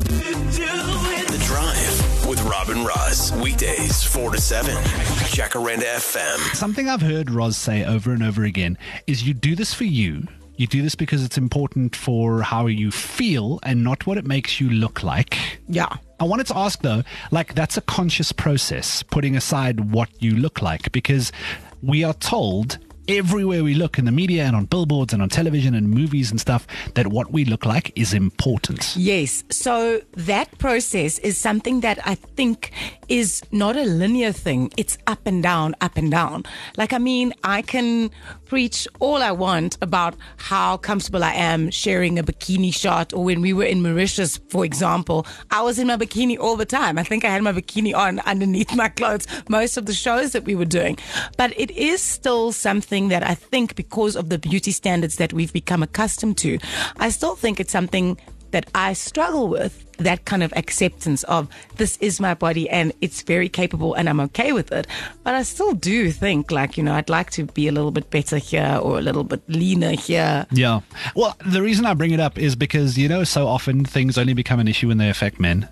The Drive with Robin Ross. Weekdays 4 to 7. Jacaranda FM. Something I've heard Roz say over and over again is you do this for you. You do this because it's important for how you feel and not what it makes you look like. Yeah. I wanted to ask though, like that's a conscious process, putting aside what you look like, because we are told everywhere we look in the media and on billboards and on television and movies and stuff that what we look like is important. Yes. So that process is something that I think is not a linear thing. It's up and down, up and down. Like, I mean, I can preach all I want about how comfortable I am sharing a bikini shot, or when we were in Mauritius, for example, I was in my bikini all the time. I think I had my bikini on underneath my clothes most of the shows that we were doing. But it is still something that I think, because of the beauty standards that we've become accustomed to, I still think it's something that I struggle with, that kind of acceptance of this is my body and it's very capable and I'm okay with it. But I still do think, like, you know, I'd like to be a little bit better here or a little bit leaner here. Yeah. Well, the reason I bring it up is because, you know, so often things only become an issue when they affect men.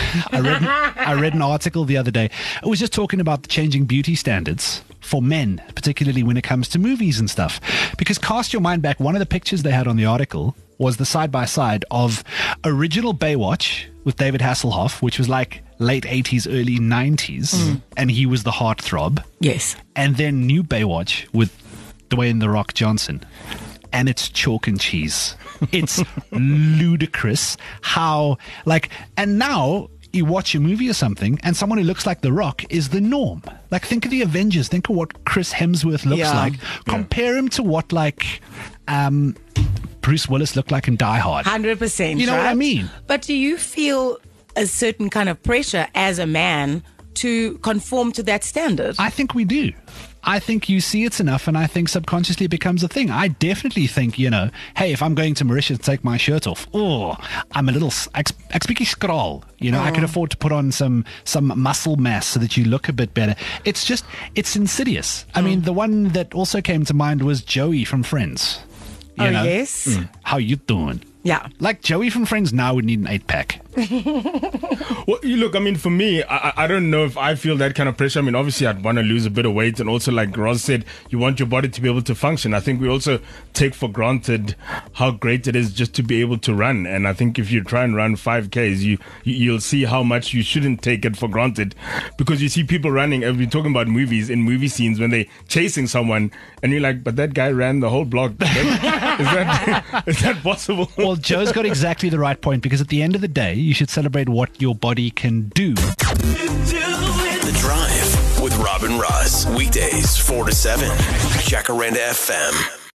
I read an article the other day. It was just talking about the changing beauty standards for men, particularly when it comes to movies and stuff. Because cast your mind back, one of the pictures they had on the article was the side-by-side of original Baywatch with David Hasselhoff, which was like late 80s, early 90s, and he was the heartthrob. Yes. And then new Baywatch with Dwayne "The Rock" Johnson. And it's chalk and cheese. It's ludicrous how, like, and now you watch a movie or something and someone who looks like The Rock is the norm. Like, think of the Avengers. Think of what Chris Hemsworth looks like. Compare him to what, like, Bruce Willis looked like in Die Hard. 100%. You know right? what I mean? But do you feel a certain kind of pressure as a man to conform to that standard? I think we do. I think you see it's enough, and I think subconsciously it becomes a thing. I definitely think, you know, hey, if I'm going to Mauritius to take my shirt off, I'm a little expiky scroll. You know, I can afford to put on some muscle mass so that you look a bit better. It's just, it's insidious. I mean, the one that also came to mind was Joey from Friends. You know? Yes. How you doing? Yeah. Like Joey from Friends now would need an 8-pack. Well, you look, I mean, for me, I don't know if I feel that kind of pressure. I mean, obviously, I'd want to lose a bit of weight. And also, like Roz said, you want your body to be able to function. I think we also take for granted how great it is just to be able to run. And I think if you try and run 5Ks, you'll see how much you shouldn't take it for granted. Because you see people running, and we're talking about movies, in movie scenes, when they're chasing someone, and you're like, but that guy ran the whole block. Is that possible? Well, Joe's got exactly the right point, because at the end of the day, you should celebrate what your body can do. The Drive with Robin Ross. Weekdays 4 to 7. Jacaranda FM.